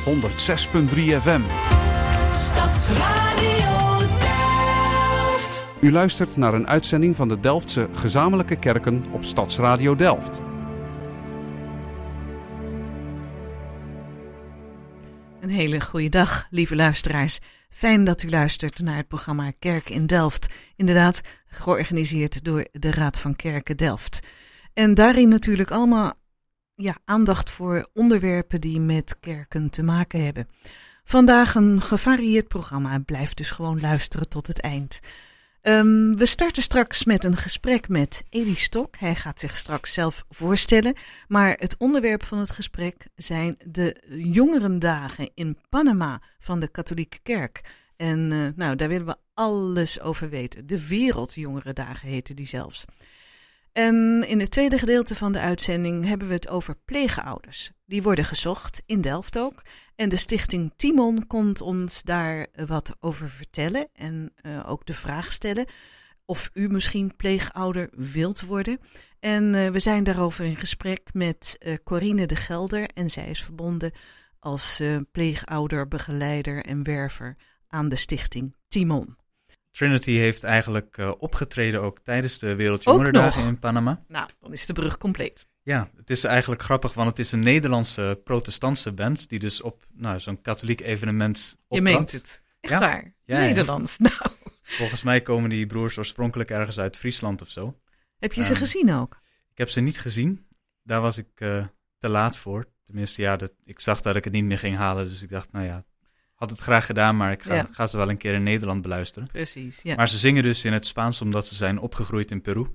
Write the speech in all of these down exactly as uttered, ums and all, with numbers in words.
honderd zes punt drie F M. Stadsradio Delft. U luistert naar een uitzending van de Delftse gezamenlijke kerken op Stadsradio Delft. Een hele goede dag, lieve luisteraars. Fijn dat u luistert naar het programma Kerk in Delft. Inderdaad, georganiseerd door de Raad van Kerken Delft. En daarin natuurlijk allemaal ja, aandacht voor onderwerpen die met kerken te maken hebben. Vandaag een gevarieerd programma. Blijf dus gewoon luisteren tot het eind. Um, we starten straks met een gesprek met Elie Stok. Hij gaat zich straks zelf voorstellen. Maar het onderwerp van het gesprek zijn de jongerendagen in Panama van de katholieke kerk. En uh, nou, daar willen we alles over weten. De Wereldjongerendagen heten die zelfs. En in het tweede gedeelte van de uitzending hebben we het over pleegouders. Die worden gezocht, in Delft ook. En de stichting Timon komt ons daar wat over vertellen en uh, ook de vraag stellen of u misschien pleegouder wilt worden. En uh, we zijn daarover in gesprek met uh, Corine de Gelder en zij is verbonden als uh, pleegouder, begeleider en werver aan de stichting Timon. Trinity heeft eigenlijk uh, opgetreden ook tijdens de Wereldjongerendagen in Panama. Nou, dan is de brug compleet. Ja, het is eigenlijk grappig, want het is een Nederlandse protestantse band die dus op nou, zo'n katholiek evenement optrad. Je meent het. Echt ja? waar? Ja, Nederlands. Ja. Nou. Volgens mij komen die broers oorspronkelijk ergens uit Friesland of zo. Heb je ze um, gezien ook? Ik heb ze niet gezien. Daar was ik uh, te laat voor. Tenminste, ja, dat, ik zag dat ik het niet meer ging halen, dus ik dacht, nou ja, had het graag gedaan, maar ik ga, ja. ga ze wel een keer in Nederland beluisteren. Precies, ja. Maar ze zingen dus in het Spaans omdat ze zijn opgegroeid in Peru.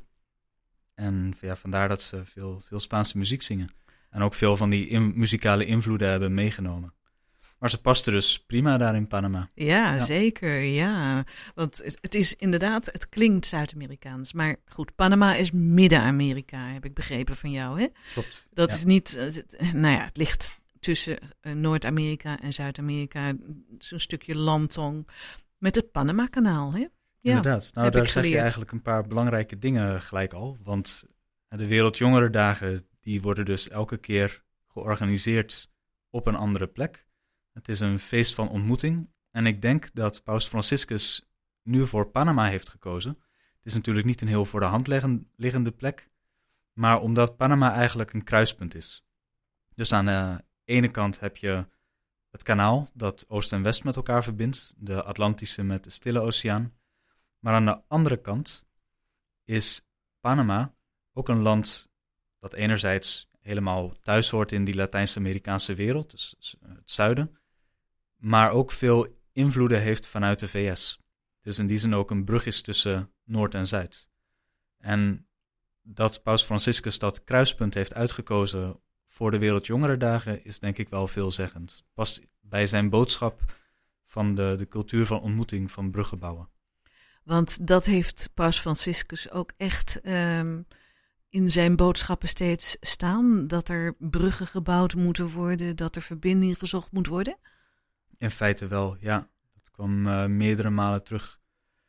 En ja, vandaar dat ze veel, veel Spaanse muziek zingen. En ook veel van die in, muzikale invloeden hebben meegenomen. Maar ze pasten dus prima daar in Panama. Ja, ja. zeker, ja. Want het, het is inderdaad, het klinkt Zuid-Amerikaans. Maar goed, Panama is Midden-Amerika, heb ik begrepen van jou, hè? Klopt. Dat ja. is niet, nou ja, het ligt tussen uh, Noord-Amerika en Zuid-Amerika. Zo'n stukje landtong met het Panama-kanaal, hè? Ja, inderdaad. Nou, daar zeg je eigenlijk een paar belangrijke dingen gelijk al. Want de Wereldjongerendagen, die worden dus elke keer georganiseerd op een andere plek. Het is een feest van ontmoeting. En ik denk dat Paus Franciscus nu voor Panama heeft gekozen. Het is natuurlijk niet een heel voor de hand liggende plek. Maar omdat Panama eigenlijk een kruispunt is. Dus aan de ene kant heb je het kanaal dat Oost en West met elkaar verbindt. De Atlantische met de Stille Oceaan. Maar aan de andere kant is Panama ook een land dat enerzijds helemaal thuis hoort in die Latijns-Amerikaanse wereld, dus het zuiden, maar ook veel invloeden heeft vanuit de V S. Dus in die zin ook een brug is tussen Noord en Zuid. En dat Paus Franciscus dat kruispunt heeft uitgekozen voor de Wereldjongerendagen is denk ik wel veelzeggend. Past bij zijn boodschap van de, de cultuur van ontmoeting, van bruggen bouwen. Want dat heeft Paus Franciscus ook echt um, in zijn boodschappen steeds staan. Dat er bruggen gebouwd moeten worden, dat er verbinding gezocht moet worden? In feite wel, ja. Dat kwam uh, meerdere malen terug.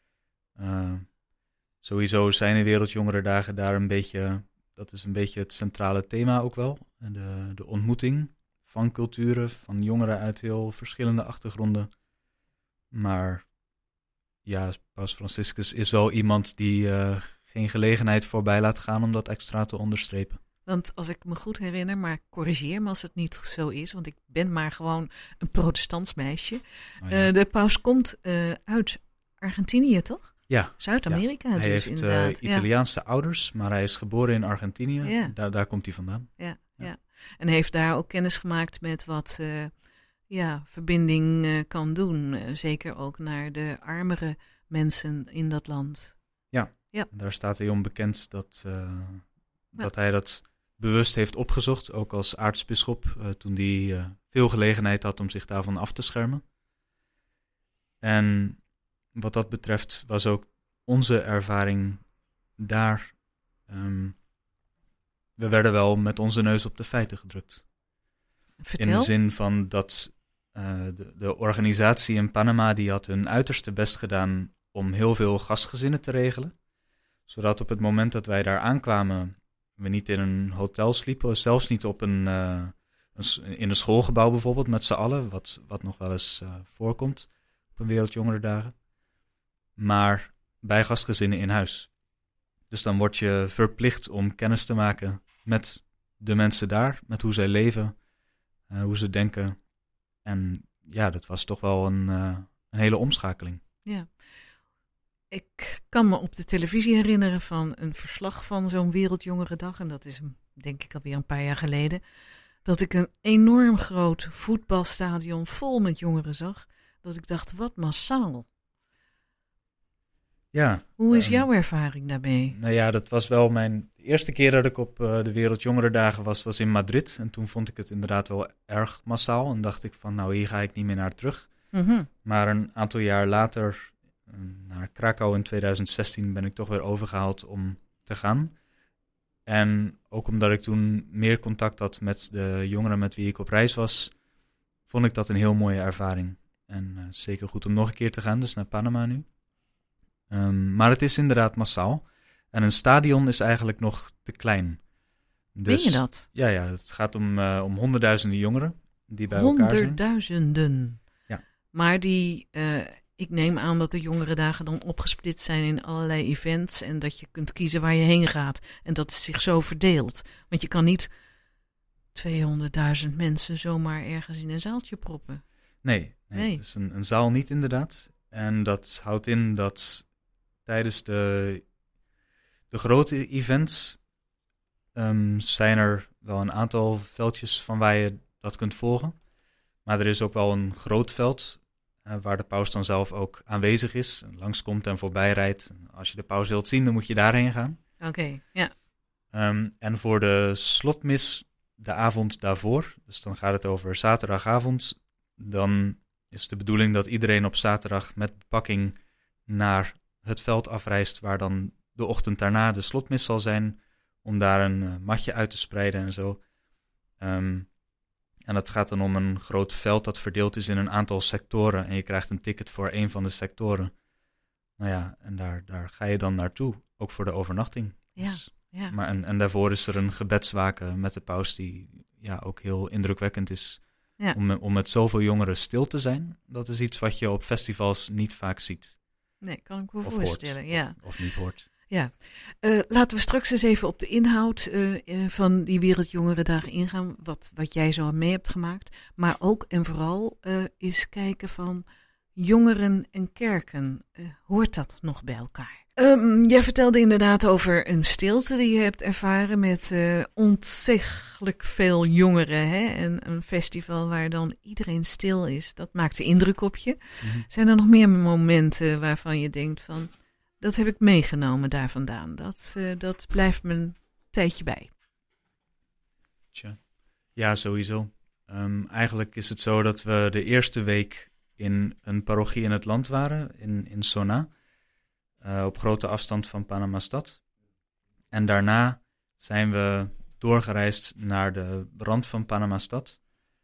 Uh, sowieso zijn de Wereldjongerendagen daar een beetje, dat is een beetje het centrale thema ook wel. De, de ontmoeting van culturen, van jongeren uit heel verschillende achtergronden. Maar ja, Paus Franciscus is wel iemand die uh, geen gelegenheid voorbij laat gaan om dat extra te onderstrepen. Want als ik me goed herinner, maar corrigeer me als het niet zo is, want ik ben maar gewoon een protestants meisje. Oh ja. uh, de paus komt uh, uit Argentinië, toch? Ja. Zuid-Amerika ja. dus hij heeft inderdaad. Uh, Italiaanse ja. ouders, maar hij is geboren in Argentinië. Ja. Daar, daar komt hij vandaan. Ja, ja. ja. En heeft daar ook kennis gemaakt met wat uh, ja, verbinding uh, kan doen. Uh, zeker ook naar de armere mensen in dat land. Ja, ja. Daar staat hij onbekend dat, uh, ja. dat hij dat bewust heeft opgezocht. Ook als aartsbisschop, uh, toen hij uh, veel gelegenheid had om zich daarvan af te schermen. En wat dat betreft was ook onze ervaring daar. Um, we werden wel met onze neus op de feiten gedrukt. Vertel. In de zin van dat uh, de, de organisatie in Panama, die had hun uiterste best gedaan om heel veel gastgezinnen te regelen. Zodat op het moment dat wij daar aankwamen, we niet in een hotel sliepen, zelfs niet op een, uh, een, in een schoolgebouw bijvoorbeeld met z'n allen, wat, wat nog wel eens uh, voorkomt op een Wereldjongerendagen. Maar bij gastgezinnen in huis. Dus dan word je verplicht om kennis te maken met de mensen daar, met hoe zij leven, uh, hoe ze denken. En ja, dat was toch wel een, uh, een hele omschakeling. Ja. Ik kan me op de televisie herinneren van een verslag van zo'n Wereldjongerendag. En dat is denk ik alweer een paar jaar geleden. Dat ik een enorm groot voetbalstadion vol met jongeren zag. Dat ik dacht, wat massaal. Ja. Hoe is um, jouw ervaring daarmee? Nou ja, dat was wel mijn de eerste keer dat ik op uh, de Wereldjongerendagen was, was in Madrid. En toen vond ik het inderdaad wel erg massaal. En dacht ik van, nou hier ga ik niet meer naar terug. Mm-hmm. Maar een aantal jaar later, naar Krakau in tweeduizend zestien, ben ik toch weer overgehaald om te gaan. En ook omdat ik toen meer contact had met de jongeren met wie ik op reis was, vond ik dat een heel mooie ervaring. En uh, zeker goed om nog een keer te gaan, dus naar Panama nu. Um, maar het is inderdaad massaal. En een stadion is eigenlijk nog te klein. Dus, ben je dat? Ja, ja, het gaat om, uh, om honderdduizenden jongeren die bij elkaar zijn. Honderdduizenden. Ja. Maar die, uh, ik neem aan dat de jongerendagen dan opgesplitst zijn in allerlei events en dat je kunt kiezen waar je heen gaat. En dat het zich zo verdeelt. Want je kan niet tweehonderdduizend mensen zomaar ergens in een zaaltje proppen. Nee, nee, nee. Dus een, een zaal niet inderdaad. En dat houdt in dat tijdens de, de grote events um, zijn er wel een aantal veldjes van waar je dat kunt volgen. Maar er is ook wel een groot veld uh, waar de paus dan zelf ook aanwezig is. En langskomt en voorbij rijdt. En als je de paus wilt zien, dan moet je daarheen gaan. Oké, okay, ja. Um, en voor de slotmis de avond daarvoor, dus dan gaat het over zaterdagavond, dan is de bedoeling dat iedereen op zaterdag met bepakking naar het veld afreist waar dan de ochtend daarna de slotmis zal zijn, om daar een uh, matje uit te spreiden en zo. Um, en dat gaat dan om een groot veld dat verdeeld is in een aantal sectoren en je krijgt een ticket voor één van de sectoren. Nou ja, en daar, daar ga je dan naartoe, ook voor de overnachting. Ja, dus, ja. Maar en, en daarvoor is er een gebedswaken met de paus die ja, ook heel indrukwekkend is. Ja. Om, om met zoveel jongeren stil te zijn, dat is iets wat je op festivals niet vaak ziet. Nee, kan ik me of voorstellen. Hoort, ja. Of, of niet hoort. Ja. Uh, laten we straks eens even op de inhoud uh, uh, van die Wereldjongerendagen ingaan, wat, wat jij zo mee hebt gemaakt. Maar ook en vooral uh, eens kijken van jongeren en kerken. Uh, hoort dat nog bij elkaar? Um, jij vertelde inderdaad over een stilte die je hebt ervaren met uh, ontzaglijk veel jongeren. Hè? En een festival waar dan iedereen stil is. Dat maakte indruk op je. Mm-hmm. Zijn er nog meer momenten waarvan je denkt van, dat heb ik meegenomen daar vandaan. Dat, uh, dat blijft me een tijdje bij. Tja. Ja, sowieso. Um, eigenlijk is het zo dat we de eerste week in een parochie in het land waren, in, in Sona. Uh, op grote afstand van Panama-stad. En daarna zijn we doorgereisd naar de rand van Panama-stad.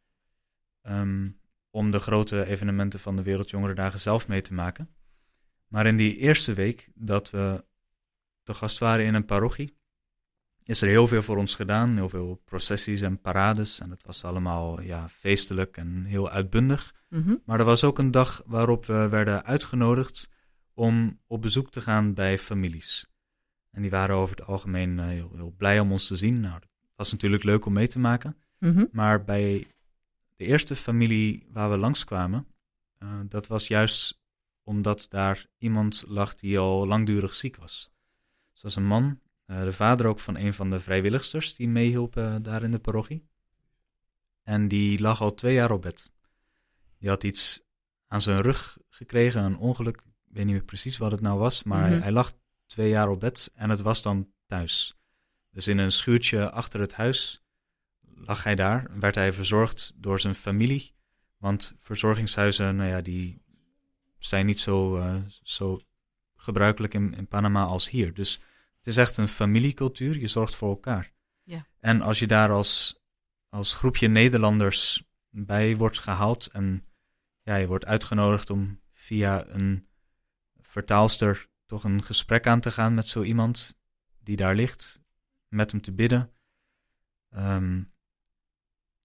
Um, om de grote evenementen van de Wereldjongerendagen zelf mee te maken. Maar in die eerste week dat we te gast waren in een parochie, is er heel veel voor ons gedaan. Heel veel processies en parades. En het was allemaal ja, feestelijk en heel uitbundig. Mm-hmm. Maar er was ook een dag waarop we werden uitgenodigd om op bezoek te gaan bij families. En die waren over het algemeen uh, heel, heel blij om ons te zien. Nou, dat was natuurlijk leuk om mee te maken. Mm-hmm. Maar bij de eerste familie waar we langskwamen, uh, dat was juist omdat daar iemand lag die al langdurig ziek was. Dus dat was een man, uh, de vader ook van een van de vrijwilligsters die meehielpen uh, daar in de parochie. En die lag al twee jaar op bed. Die had iets aan zijn rug gekregen, een ongeluk. Ik weet niet meer precies wat het nou was, maar mm-hmm. hij, hij lag twee jaar op bed en het was dan thuis. Dus in een schuurtje achter het huis lag hij daar, werd hij verzorgd door zijn familie. Want verzorgingshuizen, nou ja, die zijn niet zo, uh, zo gebruikelijk in, in Panama als hier. Dus het is echt een familiecultuur, je zorgt voor elkaar. Ja. En als je daar als, als groepje Nederlanders bij wordt gehaald en ja, je wordt uitgenodigd om via een vertaalster toch een gesprek aan te gaan met zo iemand die daar ligt, met hem te bidden. Um,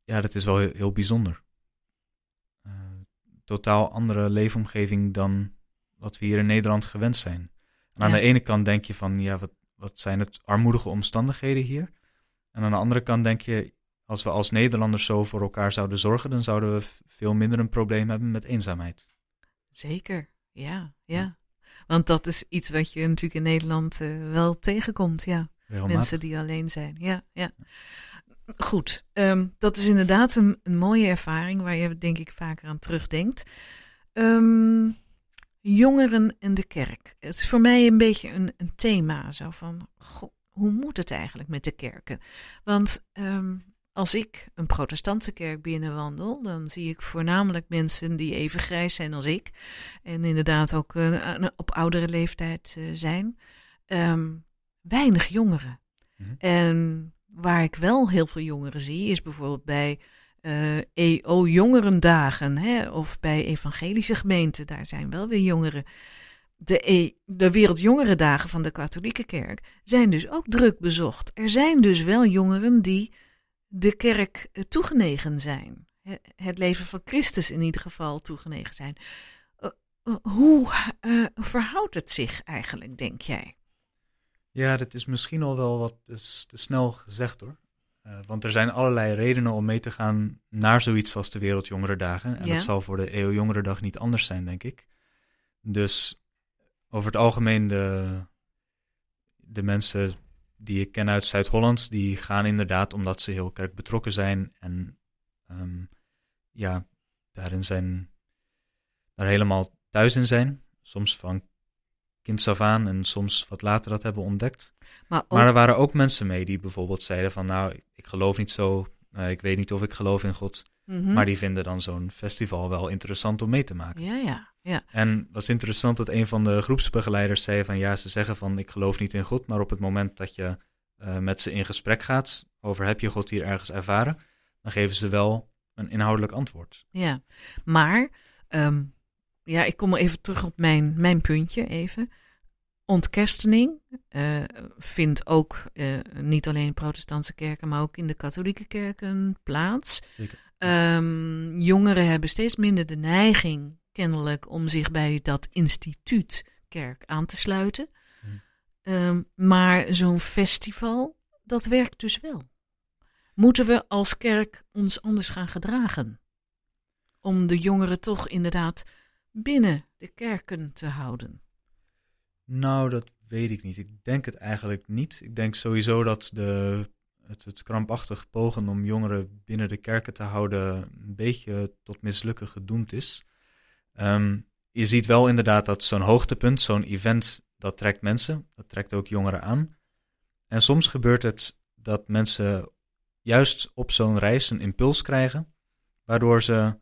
ja, dat is wel heel, heel bijzonder. Uh, totaal andere leefomgeving dan wat we hier in Nederland gewend zijn. En aan ja. de ene kant denk je van, ja, wat, wat zijn het armoedige omstandigheden hier? En aan de andere kant denk je, als we als Nederlanders zo voor elkaar zouden zorgen, dan zouden we veel minder een probleem hebben met eenzaamheid. Zeker, ja, ja. Want dat is iets wat je natuurlijk in Nederland uh, wel tegenkomt, ja. Regelmatig. Mensen die alleen zijn, ja, ja. Goed, um, dat is inderdaad een, een mooie ervaring waar je denk ik vaker aan terugdenkt. Um, jongeren en de kerk. Het is voor mij een beetje een, een thema, zo van, goh, hoe moet het eigenlijk met de kerken? Want um, als ik een protestantse kerk binnenwandel, dan zie ik voornamelijk mensen die even grijs zijn als ik. En inderdaad ook uh, op oudere leeftijd uh, zijn. Um, weinig jongeren. Mm-hmm. En waar ik wel heel veel jongeren zie, is bijvoorbeeld bij uh, E O-jongerendagen, hè, of bij evangelische gemeenten. Daar zijn wel weer jongeren. De, e- de Wereldjongerendagen van de katholieke kerk zijn dus ook druk bezocht. Er zijn dus wel jongeren die de kerk uh, toegenegen zijn. Het leven van Christus in ieder geval toegenegen zijn. Uh, uh, hoe uh, verhoudt het zich eigenlijk, denk jij? Ja, dat is misschien al wel wat te, te snel gezegd hoor. Uh, want er zijn allerlei redenen om mee te gaan naar zoiets als de Wereldjongerendagen. En ja. dat zal voor de E O-jongerendag niet anders zijn, denk ik. Dus over het algemeen de, de mensen die ik ken uit Zuid-Holland, die gaan inderdaad omdat ze heel kerk betrokken zijn. En um, ja, daarin zijn, daar helemaal thuis in zijn. Soms van kinds af aan en soms wat later dat hebben ontdekt. Maar, ook... maar er waren ook mensen mee die bijvoorbeeld zeiden van nou, ik geloof niet zo, uh, ik weet niet of ik geloof in God. Mm-hmm. Maar die vinden dan zo'n festival wel interessant om mee te maken. Ja, ja, ja. En het was interessant dat een van de groepsbegeleiders zei van ja, ze zeggen van ik geloof niet in God, maar op het moment dat je uh, met ze in gesprek gaat over heb je God hier ergens ervaren, dan geven ze wel een inhoudelijk antwoord. Ja, maar um, ja, ik kom even terug op mijn, mijn puntje even. Ontkerstening uh, vindt ook uh, niet alleen in protestantse kerken, maar ook in de katholieke kerken plaats. Zeker. Um, jongeren hebben steeds minder de neiging, kennelijk, om zich bij dat instituut kerk aan te sluiten. Hmm. Um, maar zo'n festival, dat werkt dus wel. Moeten we als kerk ons anders gaan gedragen? Om de jongeren toch inderdaad binnen de kerken te houden? Nou, dat weet ik niet. Ik denk het eigenlijk niet. Ik denk sowieso dat de, het, het krampachtig pogen om jongeren binnen de kerken te houden een beetje tot mislukken gedoemd is. Um, je ziet wel inderdaad dat zo'n hoogtepunt, zo'n event, dat trekt mensen. Dat trekt ook jongeren aan. En soms gebeurt het dat mensen juist op zo'n reis een impuls krijgen, waardoor ze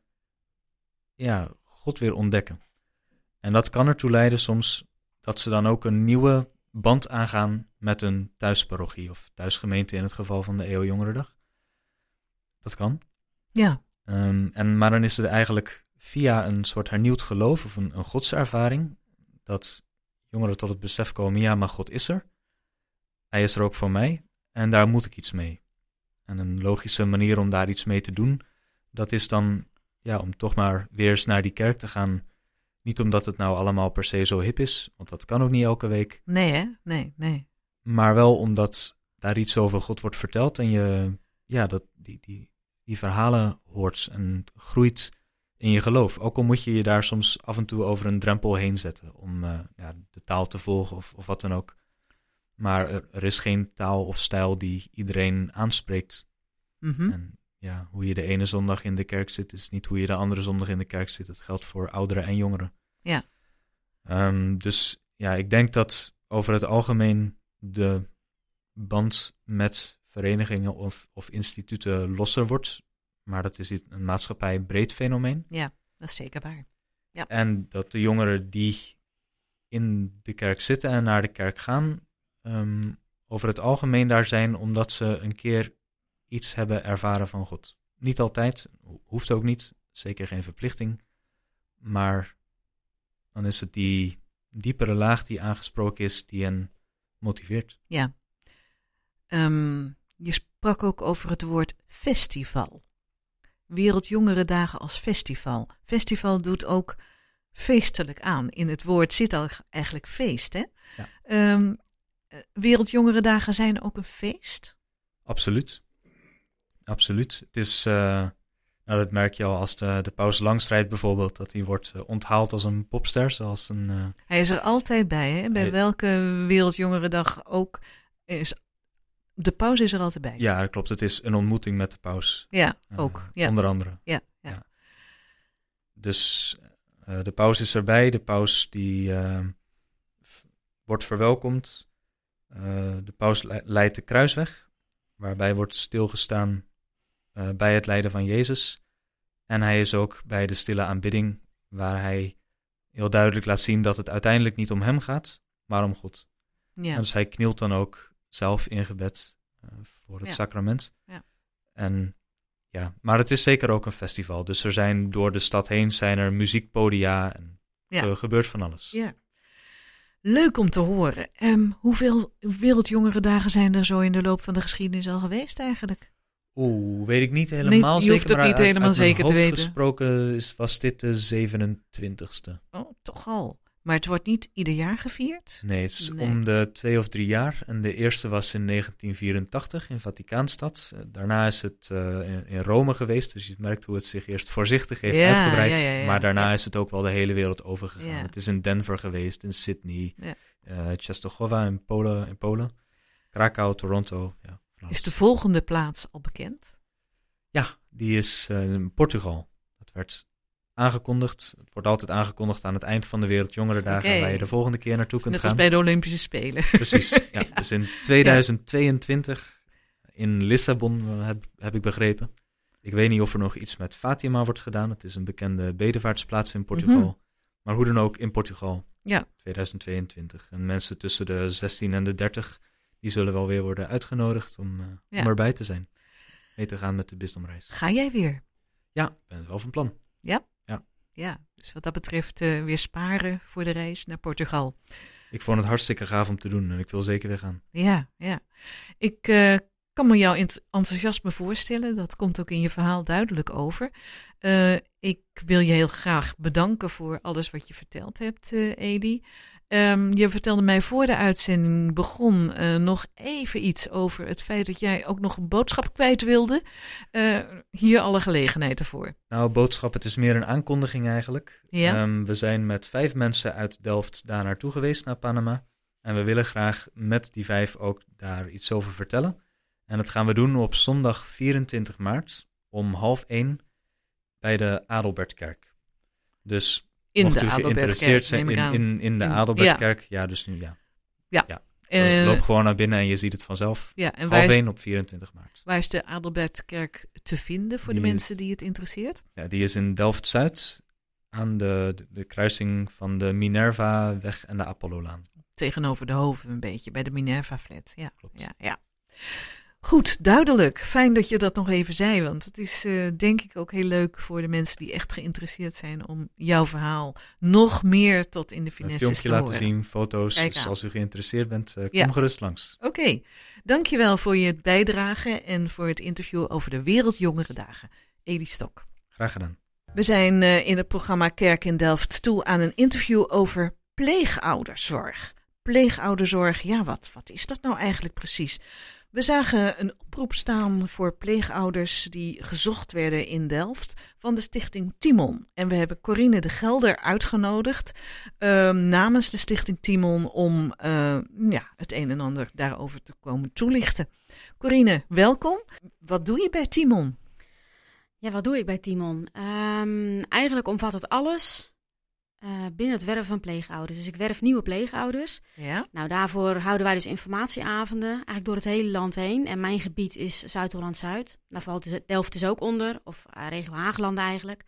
ja, God weer ontdekken. En dat kan ertoe leiden soms dat ze dan ook een nieuwe band aangaan met hun thuisparochie of thuisgemeente in het geval van de E O-jongerendag. Dat kan. Ja. Um, en, maar dan is het eigenlijk via een soort hernieuwd geloof of een, een godservaring dat jongeren tot het besef komen, ja, maar God is er. Hij is er ook voor mij en daar moet ik iets mee. En een logische manier om daar iets mee te doen, dat is dan ja, om toch maar weer eens naar die kerk te gaan. Niet omdat het nou allemaal per se zo hip is, want dat kan ook niet elke week. Nee, hè? Nee, nee. Maar wel omdat daar iets over God wordt verteld en je ja, dat, die, die, die verhalen hoort en groeit in je geloof. Ook al moet je je daar soms af en toe over een drempel heen zetten om uh, ja, de taal te volgen of, of wat dan ook. Maar er, er is geen taal of stijl die iedereen aanspreekt. Mm-hmm. En ja, hoe je de ene zondag in de kerk zit, is niet hoe je de andere zondag in de kerk zit. Het geldt voor ouderen en jongeren. Ja. Um, dus ja, ik denk dat over het algemeen de band met verenigingen of, of instituten losser wordt. Maar dat is een maatschappij breed fenomeen. Ja, dat is zeker waar. Ja. En dat de jongeren die in de kerk zitten en naar de kerk gaan, um, over het algemeen daar zijn omdat ze een keer iets hebben ervaren van God. Niet altijd, hoeft ook niet, zeker geen verplichting. Maar dan is het die diepere laag die aangesproken is, die hen motiveert. Ja. Um, je sprak ook over het woord festival. Wereldjongerendagen als festival. Festival doet ook feestelijk aan. In het woord zit al eigenlijk feest, hè? Ja. Um, Wereldjongerendagen zijn ook een feest? Absoluut. Absoluut. Het is, uh, nou dat merk je al als de, de paus langsrijdt bijvoorbeeld, dat hij wordt uh, onthaald als een popster, zoals een... Uh, hij is er altijd bij, hè? Bij hij, welke Wereldjongerendag ook is... De paus is er altijd bij. Ja, dat klopt. Het is een ontmoeting met de paus. Ja, ook. Uh, ja. Onder andere. Ja, ja. ja. Dus uh, de paus is erbij. De paus die uh, f- wordt verwelkomd. Uh, de paus le- leidt de kruisweg, waarbij wordt stilgestaan uh, bij het lijden van Jezus. En hij is ook bij de stille aanbidding, waar hij heel duidelijk laat zien dat het uiteindelijk niet om hem gaat, maar om God. Ja. En dus hij knielt dan ook zelf in gebed uh, voor het ja. sacrament. Ja. En ja, maar het is zeker ook een festival. Dus er zijn door de stad heen zijn er muziekpodia en ja. er gebeurt van alles. Ja. Leuk om te horen. Um, hoeveel Wereldjongerendagen zijn er zo in de loop van de geschiedenis al geweest eigenlijk? Oeh, weet ik niet helemaal nee, je zeker. hoeft het maar niet uit, helemaal uit zeker te weten. Gesproken is, was dit de zevenentwintigste. Oh, toch al. Maar het wordt niet ieder jaar gevierd? Nee, het is nee. om de twee of drie jaar. En de eerste was in negentien vierentachtig in Vaticaanstad. Daarna is het uh, in, in Rome geweest. Dus je merkt hoe het zich eerst voorzichtig heeft ja, uitgebreid. Ja, ja, ja, maar daarna ja. is het ook wel de hele wereld overgegaan. Ja. Het is in Denver geweest, in Sydney, ja. uh, Częstochowa in Polen, in Polen, Krakau, Toronto. Ja, is de volgende plaats al bekend? Ja, die is uh, in Portugal. Dat werd... aangekondigd. Het wordt altijd aangekondigd aan het eind van de Wereldjongerendagen, okay. waar je de volgende keer naartoe kunt Net gaan. Net als bij de Olympische Spelen. Precies. Ja. ja. Dus in tweeduizend tweeëntwintig ja. in Lissabon heb, heb ik begrepen. Ik weet niet of er nog iets met Fatima wordt gedaan. Het is een bekende bedevaartsplaats in Portugal. Mm-hmm. Maar hoe dan ook in Portugal. Ja. tweeduizend tweeëntwintig. En mensen tussen de zestien en de dertig, die zullen wel weer worden uitgenodigd om, uh, ja. om erbij te zijn. Mee te gaan met de bisdomreis. Ga jij weer? Ja, ik ben wel van plan. Ja? Ja, dus wat dat betreft uh, weer sparen voor de reis naar Portugal. Ik vond het hartstikke gaaf om te doen en ik wil zeker weer gaan. Ja, ja. Ik uh, kan me jouw enthousiasme voorstellen. Dat komt ook in je verhaal duidelijk over. Uh, ik wil je heel graag bedanken voor alles wat je verteld hebt, uh, Edi. Um, je vertelde mij voor de uitzending begon uh, nog even iets over het feit dat jij ook nog een boodschap kwijt wilde. Uh, hier alle gelegenheid ervoor. Nou, boodschap, het is meer een aankondiging eigenlijk. Ja? Um, we zijn met vijf mensen uit Delft daar naartoe geweest, naar Panama. En we willen graag met die vijf ook daar iets over vertellen. En dat gaan we doen op zondag vierentwintig maart om half één bij de Adelbertkerk. Dus... In mocht de u geïnteresseerd zijn in, in, in de in, Adelbertkerk, ja. ja, dus nu ja. Ja. ja. Uh, Loop gewoon naar binnen en je ziet het vanzelf. Ja, en half één op vierentwintig maart. Waar is de Adelbertkerk te vinden voor die de mensen is, die het interesseert? Ja, die is in Delft-Zuid aan de, de, de kruising van de Minerva-weg en de Apollolaan. Tegenover de Hoven een beetje, bij de Minerva-flat. Ja, klopt. Ja, ja. Goed, duidelijk. Fijn dat je dat nog even zei, want het is uh, denk ik ook heel leuk voor de mensen die echt geïnteresseerd zijn om jouw verhaal nog meer tot in de finesses te horen. Een filmpje laten zien, foto's, dus als u geïnteresseerd bent, uh, kom ja. gerust langs. Oké, okay. Dankjewel voor je bijdrage en voor het interview over de Wereldjongerendagen. Edi Stok. Graag gedaan. We zijn uh, in het programma Kerk in Delft toe aan een interview over pleegouderzorg. Pleegouderzorg, ja wat, wat is dat nou eigenlijk precies? We zagen een oproep staan voor pleegouders die gezocht werden in Delft van de stichting Timon. En we hebben Corine de Gelder uitgenodigd uh, namens de stichting Timon om uh, ja, het een en ander daarover te komen toelichten. Corine, welkom. Wat doe je bij Timon? Ja, wat doe ik bij Timon? Um, eigenlijk omvat het alles... Uh, binnen het werven van pleegouders. Dus ik werf nieuwe pleegouders. Ja. Nou, daarvoor houden wij dus informatieavonden, eigenlijk door het hele land heen. En mijn gebied is Zuid-Holland-Zuid. Daar valt dus Delft dus ook onder, of uh, regio Haagland eigenlijk.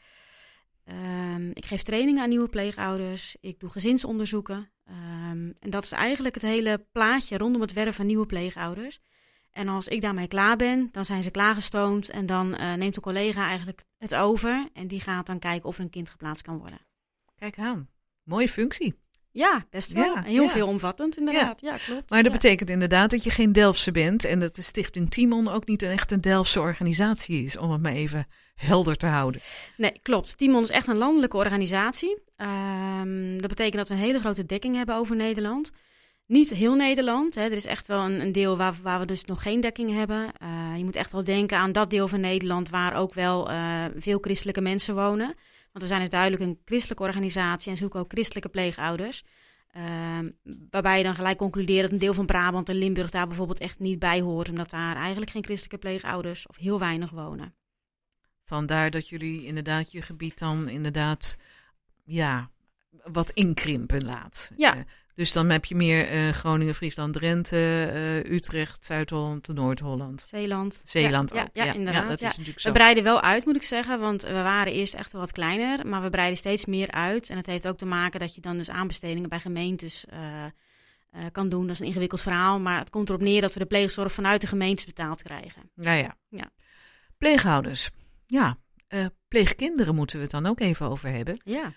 Um, ik geef trainingen aan nieuwe pleegouders. Ik doe gezinsonderzoeken. Um, en dat is eigenlijk het hele plaatje rondom het werven van nieuwe pleegouders. En als ik daarmee klaar ben, dan zijn ze klaargestoomd. En dan uh, neemt de collega eigenlijk het over. En die gaat dan kijken of er een kind geplaatst kan worden. Kijk aan. Mooie functie. Ja, best wel. Ja, en heel ja. veelomvattend inderdaad. Ja, ja klopt. Maar dat ja. betekent inderdaad dat je geen Delftse bent en dat de Stichting Timon ook niet echt een Delftse organisatie is, om het maar even helder te houden. Nee, klopt. Timon is echt een landelijke organisatie. Um, dat betekent dat we een hele grote dekking hebben over Nederland. Niet heel Nederland. Hè. Er is echt wel een, een deel waar, waar we dus nog geen dekking hebben. Uh, je moet echt wel denken aan dat deel van Nederland waar ook wel uh, veel christelijke mensen wonen. Want we zijn dus duidelijk een christelijke organisatie en zoeken ook christelijke pleegouders. Uh, waarbij je dan gelijk concludeert dat een deel van Brabant en Limburg daar bijvoorbeeld echt niet bij hoort. Omdat daar eigenlijk geen christelijke pleegouders of heel weinig wonen. Vandaar dat jullie inderdaad je gebied dan inderdaad ja, wat inkrimpen laat. Ja. Uh, dus dan heb je meer uh, Groningen, Friesland, Drenthe, uh, Utrecht, Zuid-Holland, Noord-Holland. Zeeland. Zeeland ja, ook. Ja, ja, inderdaad. Ja, dat ja. is natuurlijk we zo. breiden wel uit, moet ik zeggen. Want we waren eerst echt wel wat kleiner. Maar we breiden steeds meer uit. En het heeft ook te maken dat je dan dus aanbestedingen bij gemeentes uh, uh, kan doen. Dat is een ingewikkeld verhaal. Maar het komt erop neer dat we de pleegzorg vanuit de gemeentes betaald krijgen. Ja, ja. ja. Pleegouders. Ja, uh, pleegkinderen moeten we het dan ook even over hebben. Ja.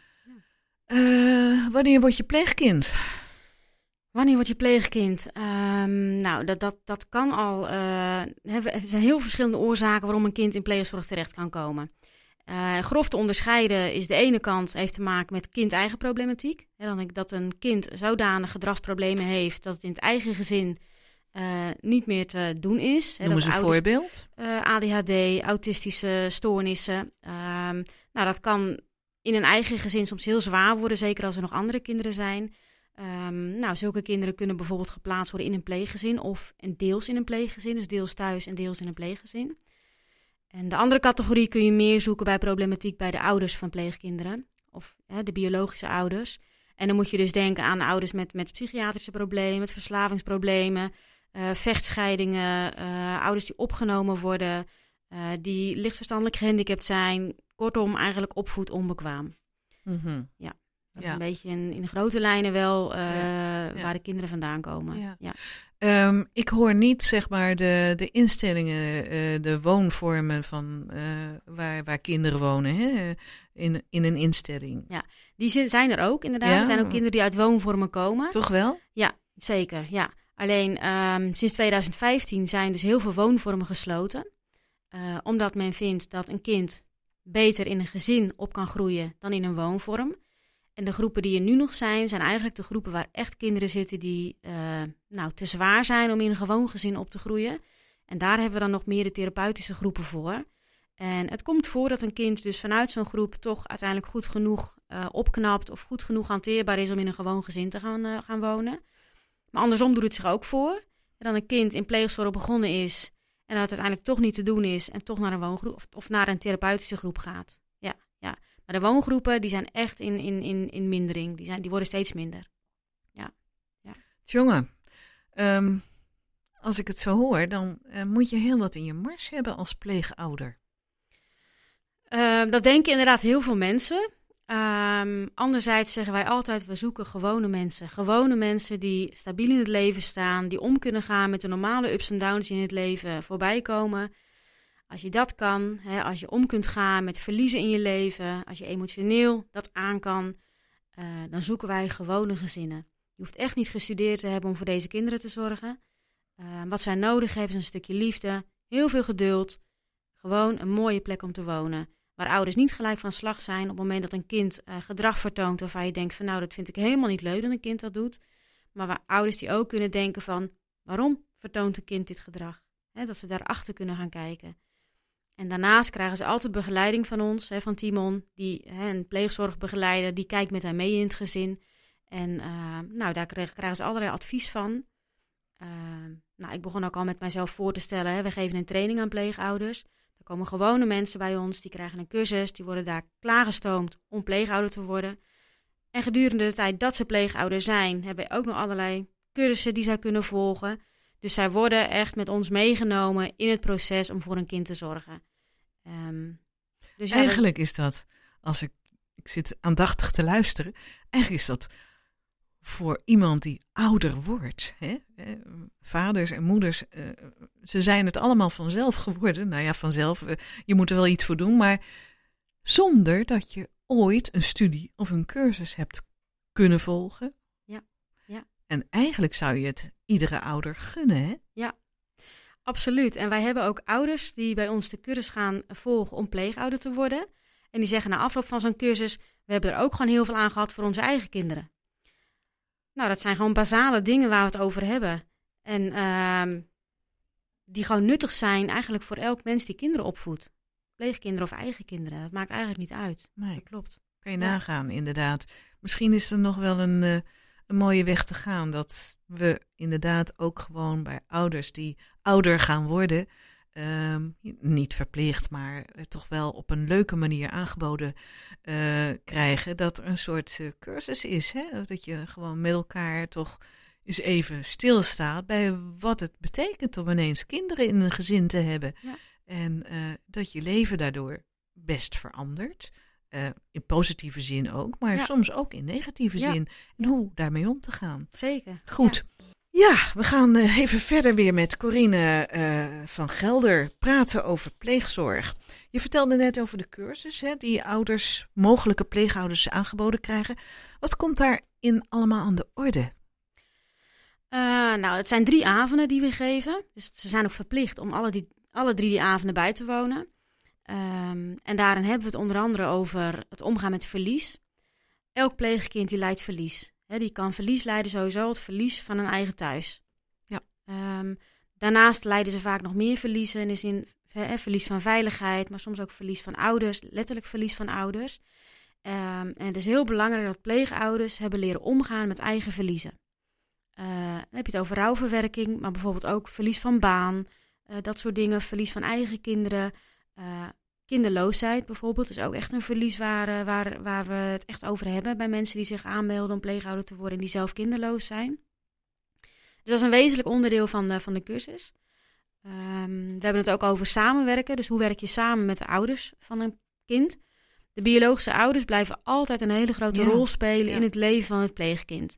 Uh, wanneer word je pleegkind? Wanneer word je pleegkind? Um, nou, dat, dat, dat kan al. Uh, er zijn heel verschillende oorzaken waarom een kind in pleegzorg terecht kan komen. Uh, grof te onderscheiden is de ene kant heeft te maken met kind-eigen problematiek. He, dan denk ik dat een kind zodanig gedragsproblemen heeft dat het in het eigen gezin uh, niet meer te doen is. Noem eens een ouders, voorbeeld. Uh, A D H D, autistische stoornissen. Um, nou, dat kan in een eigen gezin soms heel zwaar worden, zeker als er nog andere kinderen zijn. Um, nou, zulke kinderen kunnen bijvoorbeeld geplaatst worden in een pleeggezin of en deels in een pleeggezin, dus deels thuis en deels in een pleeggezin. En de andere categorie kun je meer zoeken bij problematiek bij de ouders van pleegkinderen of hè, de biologische ouders. En dan moet je dus denken aan ouders met, met psychiatrische problemen, met verslavingsproblemen, uh, vechtscheidingen, uh, ouders die opgenomen worden, uh, die lichtverstandelijk gehandicapt zijn. Kortom, eigenlijk opvoed onbekwaam. Mm-hmm. Ja. Dat ja. is een beetje in, in grote lijnen wel uh, ja. waar ja. de kinderen vandaan komen. Ja. Ja. Um, ik hoor niet zeg maar de, de instellingen, uh, de woonvormen van uh, waar, waar kinderen wonen hè? In, in een instelling. Ja, die zijn er ook inderdaad. Ja. Er zijn ook kinderen die uit woonvormen komen. Toch wel? Ja, zeker. Ja. Alleen um, sinds tweeduizend vijftien zijn dus heel veel woonvormen gesloten. Uh, omdat men vindt dat een kind beter in een gezin op kan groeien dan in een woonvorm. En de groepen die er nu nog zijn, zijn eigenlijk de groepen waar echt kinderen zitten die uh, nou, te zwaar zijn om in een gewoon gezin op te groeien. En daar hebben we dan nog meer de therapeutische groepen voor. En het komt voor dat een kind dus vanuit zo'n groep toch uiteindelijk goed genoeg uh, opknapt of goed genoeg hanteerbaar is om in een gewoon gezin te gaan, uh, gaan wonen. Maar andersom doet het zich ook voor. En dan een kind in pleegzorg begonnen is en dat het uiteindelijk toch niet te doen is en toch naar een woongroep of, of naar een therapeutische groep gaat. Ja, ja. Maar de woongroepen die zijn echt in, in, in, in mindering. Die, zijn, die worden steeds minder. Ja. ja. Jongen, um, als ik het zo hoor, dan uh, moet je heel wat in je mars hebben als pleegouder. Uh, dat denken inderdaad heel veel mensen. Um, anderzijds zeggen wij altijd, we zoeken gewone mensen. Gewone mensen die stabiel in het leven staan, die om kunnen gaan met de normale ups en downs die in het leven voorbij komen. Als je dat kan, hè, als je om kunt gaan met verliezen in je leven, als je emotioneel dat aan kan, uh, dan zoeken wij gewone gezinnen. Je hoeft echt niet gestudeerd te hebben om voor deze kinderen te zorgen. Uh, wat zij nodig hebben is een stukje liefde, heel veel geduld, gewoon een mooie plek om te wonen. Waar ouders niet gelijk van slag zijn op het moment dat een kind uh, gedrag vertoont waarvan je denkt van nou, dat vind ik helemaal niet leuk dat een kind dat doet. Maar waar ouders die ook kunnen denken van waarom vertoont een kind dit gedrag? Hè, dat ze daarachter kunnen gaan kijken. En daarnaast krijgen ze altijd begeleiding van ons, hè, van Timon, die, hè, een pleegzorgbegeleider, die kijkt met hen mee in het gezin. En uh, nou, daar krijgen, krijgen ze allerlei advies van. Uh, nou, ik begon ook al met mijzelf voor te stellen, hè, we geven een training aan pleegouders. Er komen gewone mensen bij ons, die krijgen een cursus, die worden daar klaargestoomd om pleegouder te worden. En gedurende de tijd dat ze pleegouder zijn, hebben we ook nog allerlei cursussen die zij kunnen volgen. Dus zij worden echt met ons meegenomen in het proces om voor een kind te zorgen. Um, dus ja, eigenlijk is dat, als ik, ik zit aandachtig te luisteren, eigenlijk is dat voor iemand die ouder wordt. Hè? Vaders en moeders, uh, ze zijn het allemaal vanzelf geworden. Nou ja, vanzelf, uh, je moet er wel iets voor doen, maar zonder dat je ooit een studie of een cursus hebt kunnen volgen En eigenlijk zou je het iedere ouder gunnen, hè? Absoluut. En wij hebben ook ouders die bij ons de cursus gaan volgen om pleegouder te worden. En die zeggen na afloop van zo'n cursus, we hebben er ook gewoon heel veel aan gehad voor onze eigen kinderen. Nou, dat zijn gewoon basale dingen waar we het over hebben. En uh, die gewoon nuttig zijn eigenlijk voor elk mens die kinderen opvoedt. Pleegkinderen of eigen kinderen, dat maakt eigenlijk niet uit. Nee, Dat klopt. kan je Ja. nagaan, inderdaad. Misschien is er nog wel een, uh, een mooie weg te gaan. Dat we inderdaad ook gewoon bij ouders die ouder gaan worden, um, niet verplicht, maar uh, toch wel op een leuke manier aangeboden uh, krijgen. Dat er een soort uh, cursus is. Hè? Dat je gewoon met elkaar toch eens even stilstaat bij wat het betekent om ineens kinderen in een gezin te hebben. Ja. En uh, dat je leven daardoor best verandert. Uh, in positieve zin ook, maar Ja. soms ook in negatieve Ja. zin. En hoe daarmee om te gaan. Zeker. Goed. Ja, ja we gaan uh, even verder weer met Corine uh, van Gelder praten over pleegzorg. Je vertelde net over de cursus hè, die ouders, mogelijke pleegouders aangeboden krijgen. Wat komt daarin allemaal aan de orde? Uh, nou, het zijn drie avonden die we geven. Dus ze zijn ook verplicht om alle, die, alle drie die avonden bij te wonen. Um, en daarin hebben we het onder andere over het omgaan met verlies. Elk pleegkind die lijdt verlies. He, die kan verlies lijden, sowieso het verlies van een eigen thuis. Ja. Um, daarnaast lijden ze vaak nog meer verliezen. In de zin he, verlies van veiligheid, maar soms ook verlies van ouders. Letterlijk verlies van ouders. Um, en het is heel belangrijk dat pleegouders hebben leren omgaan met eigen verliezen. Uh, dan heb je het over rouwverwerking, maar bijvoorbeeld ook verlies van baan. Uh, dat soort dingen, verlies van eigen kinderen. Uh, kinderloosheid bijvoorbeeld is ook echt een verlies waar, uh, waar, waar we het echt over hebben bij mensen die zich aanmelden om pleegouder te worden en die zelf kinderloos zijn. Dus dat is een wezenlijk onderdeel van de, van de cursus. Um, we hebben het ook over samenwerken, dus hoe werk je samen met de ouders van een kind. De biologische ouders blijven altijd een hele grote Ja. rol spelen Ja. in het leven van het pleegkind.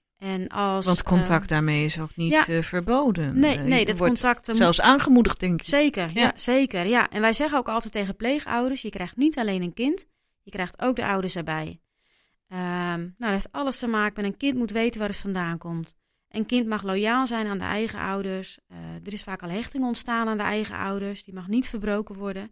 En als, Want contact uh, daarmee is ook niet ja. uh, verboden. Nee, Uh, nee je dat wordt contact... uh, zelfs aangemoedigd, denk ik. Zeker, ja. Ja. zeker. Ja. En wij zeggen ook altijd tegen pleegouders, je krijgt niet alleen een kind, je krijgt ook de ouders erbij. Um, nou, dat heeft alles te maken met een kind moet weten waar het vandaan komt. Een kind mag loyaal zijn aan de eigen ouders. Uh, er is vaak al hechting ontstaan aan de eigen ouders, die mag niet verbroken worden.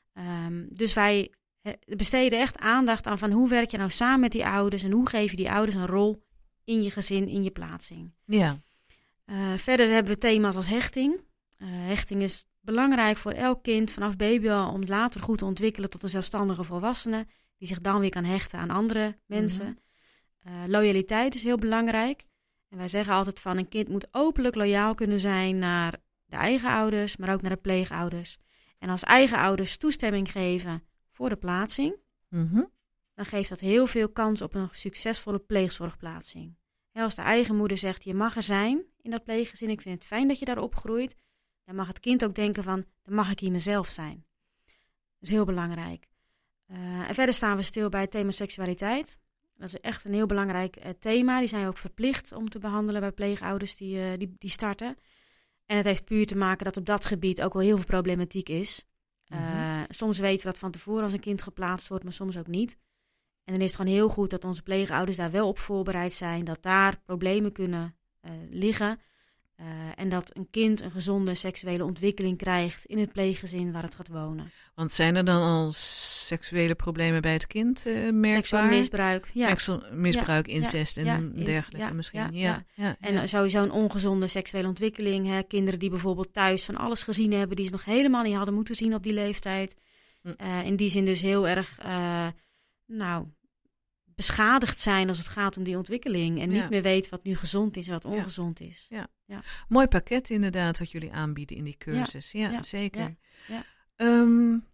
Um, dus wij he, besteden echt aandacht aan van hoe werk je nou samen met die ouders en hoe geef je die ouders een rol in je gezin, in je plaatsing. Ja. Uh, verder hebben we thema's als hechting. Uh, hechting is belangrijk voor elk kind vanaf baby al om later goed te ontwikkelen tot een zelfstandige volwassene die zich dan weer kan hechten aan andere mensen. Mm-hmm. Uh, loyaliteit is heel belangrijk. En wij zeggen altijd van een kind moet openlijk loyaal kunnen zijn naar de eigen ouders, maar ook naar de pleegouders. En als eigen ouders toestemming geven voor de plaatsing, Mm-hmm. dan geeft dat heel veel kans op een succesvolle pleegzorgplaatsing. Ja, als de eigen moeder zegt, je mag er zijn in dat pleeggezin, ik vind het fijn dat je daar opgroeit, dan mag het kind ook denken van, dan mag ik hier mezelf zijn. Dat is heel belangrijk. Uh, en verder staan we stil bij het thema seksualiteit. Dat is echt een heel belangrijk uh, thema. Die zijn we ook verplicht om te behandelen bij pleegouders die, uh, die, die starten. En het heeft puur te maken dat op dat gebied ook wel heel veel problematiek is. Uh, mm-hmm. Soms weten we dat van tevoren als een kind geplaatst wordt, maar soms ook niet. En dan is het gewoon heel goed dat onze pleegouders daar wel op voorbereid zijn. Dat daar problemen kunnen uh, liggen. Uh, en dat een kind een gezonde seksuele ontwikkeling krijgt in het pleeggezin waar het gaat wonen. Want zijn er dan al seksuele problemen bij het kind uh, merkbaar? Seksueel misbruik, ja. Seksueel misbruik, ja, incest ja, en ja, dergelijke ja, misschien. Ja, Ja, ja. ja. Ja, en ja. sowieso een ongezonde seksuele ontwikkeling. Hè. Kinderen die bijvoorbeeld thuis van alles gezien hebben die ze nog helemaal niet hadden moeten zien op die leeftijd. Hm. Uh, in die zin dus heel erg uh, nou, beschadigd zijn als het gaat om die ontwikkeling. En Ja. niet meer weten wat nu gezond is en wat ongezond ja. is. Ja. Ja. Mooi pakket inderdaad wat jullie aanbieden in die cursus. Ja, ja, ja, zeker. ja, ja. Um,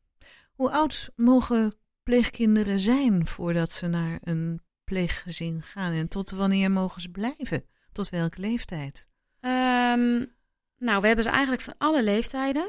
hoe oud mogen pleegkinderen zijn voordat ze naar een pleeggezin gaan? En tot wanneer mogen ze blijven? Tot welke leeftijd? Um, nou, we hebben ze eigenlijk van alle leeftijden.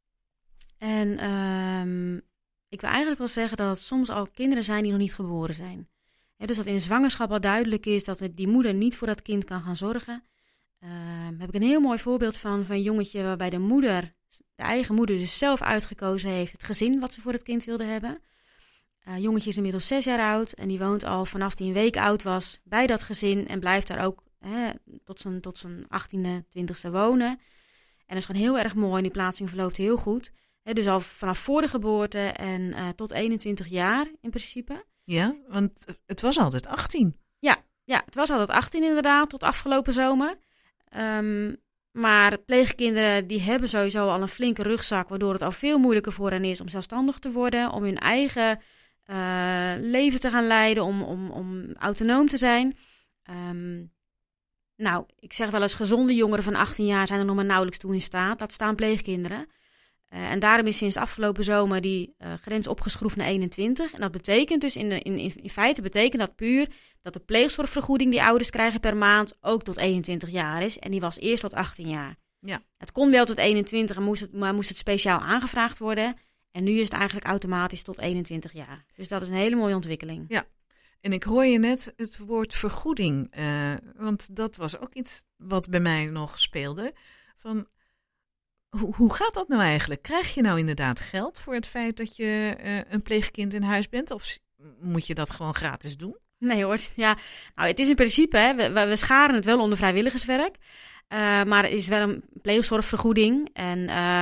En um, ik wil eigenlijk wel zeggen dat het soms al kinderen zijn die nog niet geboren zijn. He, dus dat in de zwangerschap al duidelijk is dat die moeder niet voor dat kind kan gaan zorgen. Uh, daar heb ik een heel mooi voorbeeld van, van een jongetje waarbij de moeder, de eigen moeder dus zelf uitgekozen heeft het gezin wat ze voor het kind wilde hebben. Uh, jongetje is inmiddels zes jaar oud en die woont al vanaf hij een week oud was bij dat gezin en blijft daar ook hè, tot zijn, tot zijn achttiende, twintigste wonen. En dat is gewoon heel erg mooi en die plaatsing verloopt heel goed. Hè, dus al vanaf voor de geboorte en uh, tot eenentwintig jaar in principe. Ja, want het was altijd achttien. Ja, ja, het was altijd achttien inderdaad, tot afgelopen zomer. Um, maar pleegkinderen die hebben sowieso al een flinke rugzak, waardoor het al veel moeilijker voor hen is om zelfstandig te worden, om hun eigen uh, leven te gaan leiden, om, om, om autonoom te zijn. Um, nou, ik zeg wel eens, gezonde jongeren van achttien jaar zijn er nog maar nauwelijks toe in staat. Dat staan pleegkinderen. Uh, en daarom is sinds afgelopen zomer die uh, grens opgeschroefd naar eenentwintig. En dat betekent dus, in, de, in, in feite betekent dat puur dat de pleegzorgvergoeding die ouders krijgen per maand ook tot eenentwintig jaar is. En die was eerst tot achttien jaar. Ja. Het kon wel tot eenentwintig, moest het, maar moest het speciaal aangevraagd worden. En nu is het eigenlijk automatisch tot eenentwintig jaar. Dus dat is een hele mooie ontwikkeling. Ja. En ik hoor je net het woord vergoeding, uh, want dat was ook iets wat bij mij nog speelde. Van, hoe, hoe gaat dat nou eigenlijk? Krijg je nou inderdaad geld voor het feit dat je uh, een pleegkind in huis bent? Of moet je dat gewoon gratis doen? Nee hoor, ja. Nou, het is in principe, hè, we, we scharen het wel onder vrijwilligerswerk. Uh, maar het is wel een pleegzorgvergoeding. En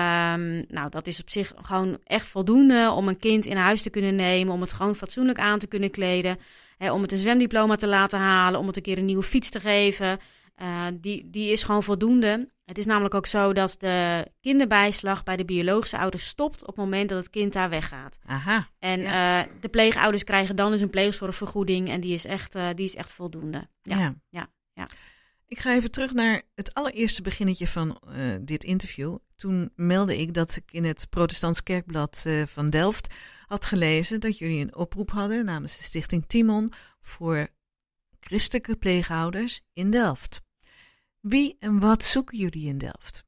uh, nou, dat is op zich gewoon echt voldoende om een kind in huis te kunnen nemen. Om het gewoon fatsoenlijk aan te kunnen kleden. Hè, om het een zwemdiploma te laten halen. Om het een keer een nieuwe fiets te geven. Uh, die, die is gewoon voldoende. Het is namelijk ook zo dat de kinderbijslag bij de biologische ouders stopt op het moment dat het kind daar weggaat. Aha. En ja. uh, de pleegouders krijgen dan dus een pleegzorgvergoeding. En die is echt, uh, die is echt voldoende. Ja, ja. ja, ja. Ik ga even terug naar het allereerste beginnetje van uh, dit interview. Toen meldde ik dat ik in het Protestants Kerkblad uh, van Delft had gelezen dat jullie een oproep hadden namens de Stichting Timon voor christelijke pleegouders in Delft. Wie en wat zoeken jullie in Delft?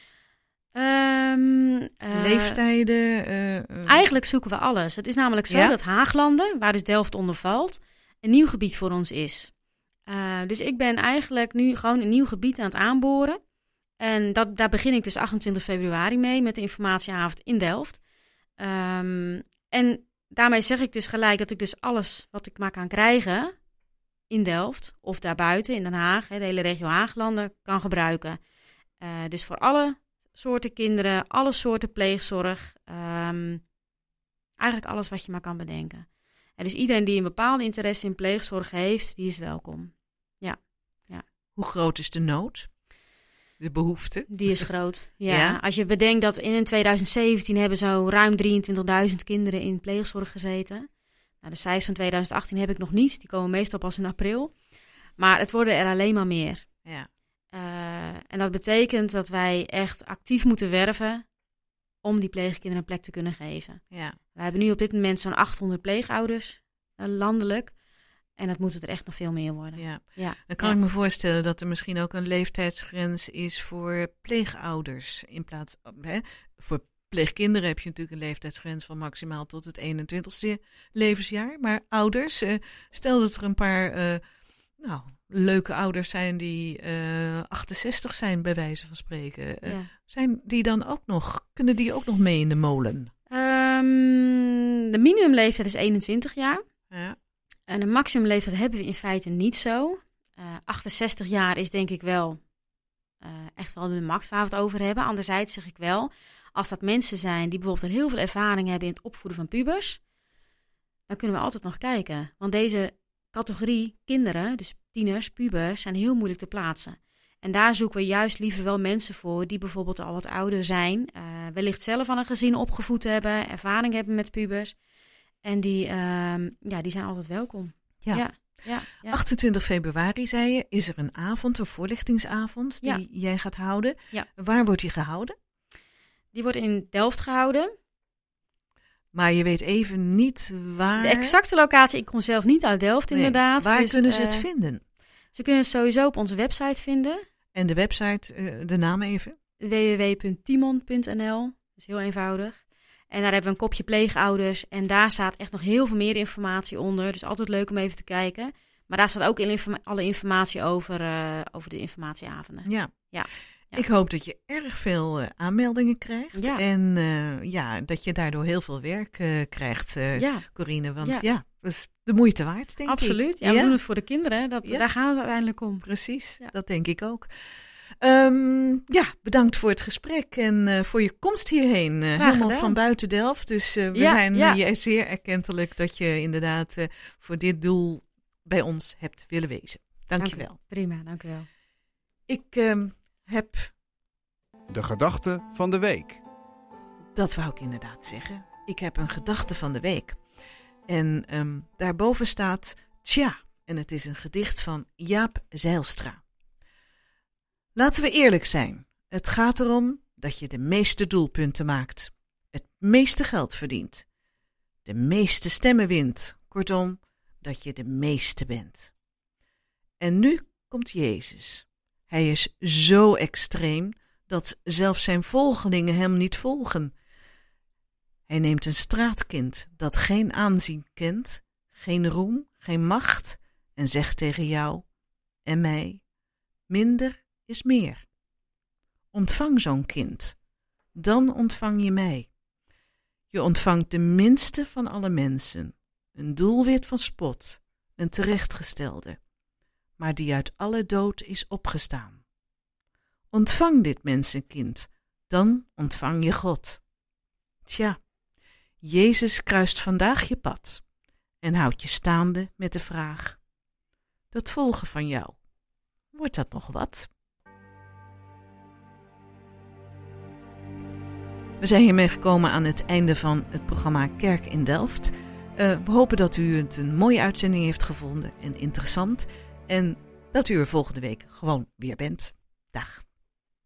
Um, uh, Leeftijden? Uh, uh, eigenlijk zoeken we alles. Het is namelijk zo ja? dat Haaglanden, waar dus Delft onder valt, een nieuw gebied voor ons is. Uh, dus ik ben eigenlijk nu gewoon een nieuw gebied aan het aanboren. En dat, daar begin ik dus achtentwintig februari mee met de informatieavond in Delft. Um, en daarmee zeg ik dus gelijk dat ik dus alles wat ik maar kan krijgen in Delft of daarbuiten in Den Haag, hè, de hele regio Haaglanden, kan gebruiken. Uh, dus voor alle soorten kinderen, alle soorten pleegzorg, um, eigenlijk alles wat je maar kan bedenken. En dus iedereen die een bepaalde interesse in pleegzorg heeft, die is welkom. Ja, ja. Hoe groot is de nood? De behoefte? Die is groot, ja. ja. Als je bedenkt dat in twintig zeventien hebben zo ruim drieëntwintigduizend kinderen in pleegzorg gezeten. Nou, de cijfers van twintig achttien heb ik nog niet. Die komen meestal pas in april. Maar het worden er alleen maar meer. Ja. Uh, en dat betekent dat wij echt actief moeten werven om die pleegkinderen een plek te kunnen geven. Ja. We hebben nu op dit moment zo'n achthonderd pleegouders uh, landelijk. En dat moeten er echt nog veel meer worden. Ja. Ja. Dan kan ja. ik me voorstellen dat er misschien ook een leeftijdsgrens is voor pleegouders. In plaats hè, voor pleegkinderen heb je natuurlijk een leeftijdsgrens van maximaal tot het eenentwintigste levensjaar. Maar ouders, uh, stel dat er een paar uh, nou, leuke ouders zijn die uh, achtenzestig zijn, bij wijze van spreken. Uh, ja. Zijn die dan ook nog, kunnen die ook nog mee in de molen? Um, de minimumleeftijd is eenentwintig jaar. Ja. En de maximumleeftijd hebben we in feite niet zo. Uh, achtenzestig jaar is denk ik wel uh, echt wel de max waar we het over hebben. Anderzijds zeg ik wel, als dat mensen zijn die bijvoorbeeld heel veel ervaring hebben in het opvoeden van pubers, dan kunnen we altijd nog kijken. Want deze categorie kinderen, dus tieners, pubers, zijn heel moeilijk te plaatsen. En daar zoeken we juist liever wel mensen voor die bijvoorbeeld al wat ouder zijn, uh, wellicht zelf al een gezin opgevoed hebben, ervaring hebben met pubers. En die, uh, ja, die zijn altijd welkom. Ja. Ja, ja, ja. achtentwintig februari, zei je, is er een avond, een voorlichtingsavond die ja. jij gaat houden. Ja. Waar wordt die gehouden? Die wordt in Delft gehouden. Maar je weet even niet waar... De exacte locatie, ik kom zelf niet uit Delft nee. inderdaad. Waar dus, kunnen ze het uh, vinden? Ze kunnen het sowieso op onze website vinden. En de website, uh, de naam even? w w w punt timon punt n l. Dat is heel eenvoudig. En daar hebben we een kopje pleegouders. En daar staat echt nog heel veel meer informatie onder. Dus altijd leuk om even te kijken. Maar daar staat ook informa- alle informatie over, uh, over de informatieavonden. Ja. ja. Ja. Ik hoop dat je erg veel uh, aanmeldingen krijgt. Ja. En uh, ja, dat je daardoor heel veel werk uh, krijgt, uh, ja. Corine. Want ja. ja, dat is de moeite waard, denk Absoluut. ik. Absoluut. Ja, we ja. doen het voor de kinderen. Dat, ja. Daar gaat het uiteindelijk om. Precies, ja. Dat denk ik ook. Um, ja, bedankt voor het gesprek en uh, voor je komst hierheen. Uh, helemaal gedaan. Van buiten Delft. Dus uh, we ja, zijn ja. Uh, zeer erkentelijk dat je inderdaad uh, voor dit doel bij ons hebt willen wezen. Dank je wel. Prima, dank je wel. Ik um, heb... De gedachte van de week. Dat wou ik inderdaad zeggen. Ik heb een gedachte van de week. En um, daarboven staat Tja. En het is een gedicht van Jaap Zijlstra. Laten we eerlijk zijn. Het gaat erom dat je de meeste doelpunten maakt. Het meeste geld verdient. De meeste stemmen wint. Kortom, dat je de meeste bent. En nu komt Jezus. Hij is zo extreem dat zelfs zijn volgelingen hem niet volgen. Hij neemt een straatkind dat geen aanzien kent, geen roem, geen macht en zegt tegen jou en mij, minder is meer. Ontvang zo'n kind, dan ontvang je mij. Je ontvangt de minste van alle mensen, een doelwit van spot, een terechtgestelde, maar die uit alle dood is opgestaan. Ontvang dit mensenkind, dan ontvang je God. Tja, Jezus kruist vandaag je pad en houdt je staande met de vraag, dat volgen van jou, wordt dat nog wat? We zijn hiermee gekomen aan het einde van het programma Kerk in Delft. Uh, we hopen dat u het een mooie uitzending heeft gevonden en interessant. En dat u er volgende week gewoon weer bent. Dag.